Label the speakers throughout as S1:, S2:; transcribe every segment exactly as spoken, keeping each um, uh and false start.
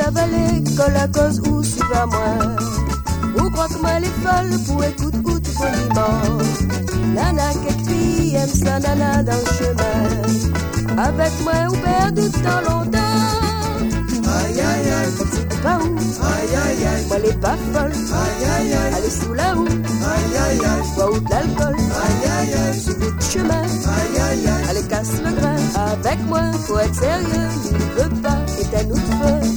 S1: ça va l'école à cause ou si va moi. Ou crois que moi elle est folle pour écouter ou tout poliment. Nana qui aime sa nana dans le chemin. Avec moi ou perdu tant longtemps.
S2: Aïe aïe aïe,
S1: fatigue pas où.
S2: Aïe aïe aïe,
S1: moi elle est pas folle.
S2: Aïe aïe aïe,
S1: elle est sous la roue.
S2: Aïe aïe aïe,
S1: bois ou de l'alcool.
S2: Aïe aïe aïe,
S1: sur bout de chemin.
S2: Aïe aïe aïe,
S1: elle casse le grain. Avec moi faut être sérieux. Il ne veut pas et à nous de feu.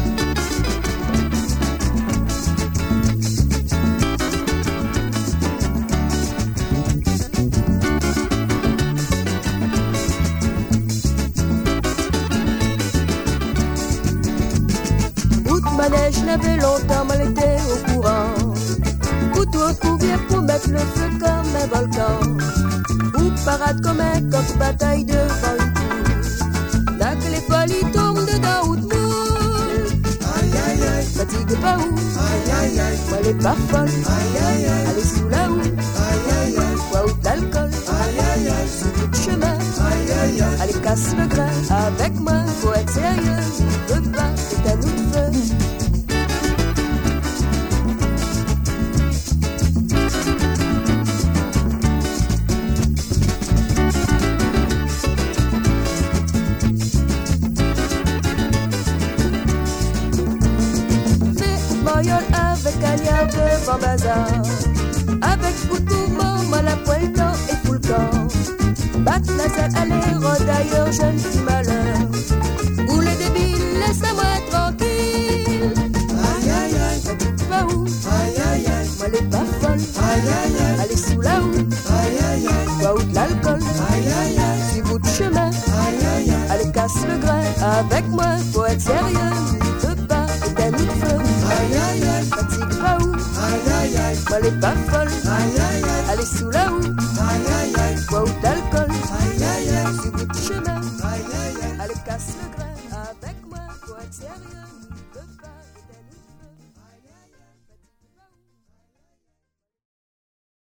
S1: Manège n'avait longtemps mal été au courant. Couteau couvert pour mettre le feu comme un volcan. Ou parade comme un coq bataille devant une cour. Là que les polis tombent dedans ou de moule.
S2: Aïe aïe aïe,
S1: fatigue pas où.
S2: Aïe aïe aïe,
S1: moi elle est pas folle.
S2: Aïe aïe aïe,
S1: elle est sous la houe.
S2: Aïe aïe aïe,
S1: bois ou de l'alcool.
S2: Aïe aïe aïe,
S1: sur bout de chemin.
S2: Aïe aïe aïe,
S1: elle casse le grain. Avec moi faut être sérieux. Il veut pas c'est à nous de feu. Avec cagnard devant bazar. Avec couteau, moi la poêle temps et tout le camp. Battre la salle à l'air, d'ailleurs jeune fille malheur. Où les débiles, laisse-moi tranquille.
S2: Aïe aïe aïe,
S1: fatigue pas où.
S2: Aïe aïe aïe,
S1: moi elle est pas folle.
S2: Aïe aïe aïe,
S1: elle est sous la houe.
S2: Aïe aïe aïe,
S1: bois ou de l'alcool.
S2: Aïe aïe aïe,
S1: sur bout de chemin.
S2: Aïe aïe aïe,
S1: elle casse le grain. Avec moi faut être sérieux. Il veut pas et à nous de feu.
S2: Aïe aïe aïe,
S1: fatigue pas où.
S2: Aïe aïe aïe,
S1: moi elle est pas folle.
S2: Aïe aïe aïe,
S1: elle est sous la houe.
S2: Aïe aïe aïe,
S1: bois ou d'alcool.
S2: Aïe aïe aïe,
S1: sur bout de chemin.
S2: Aïe aïe aïe,
S1: elle casse le grain.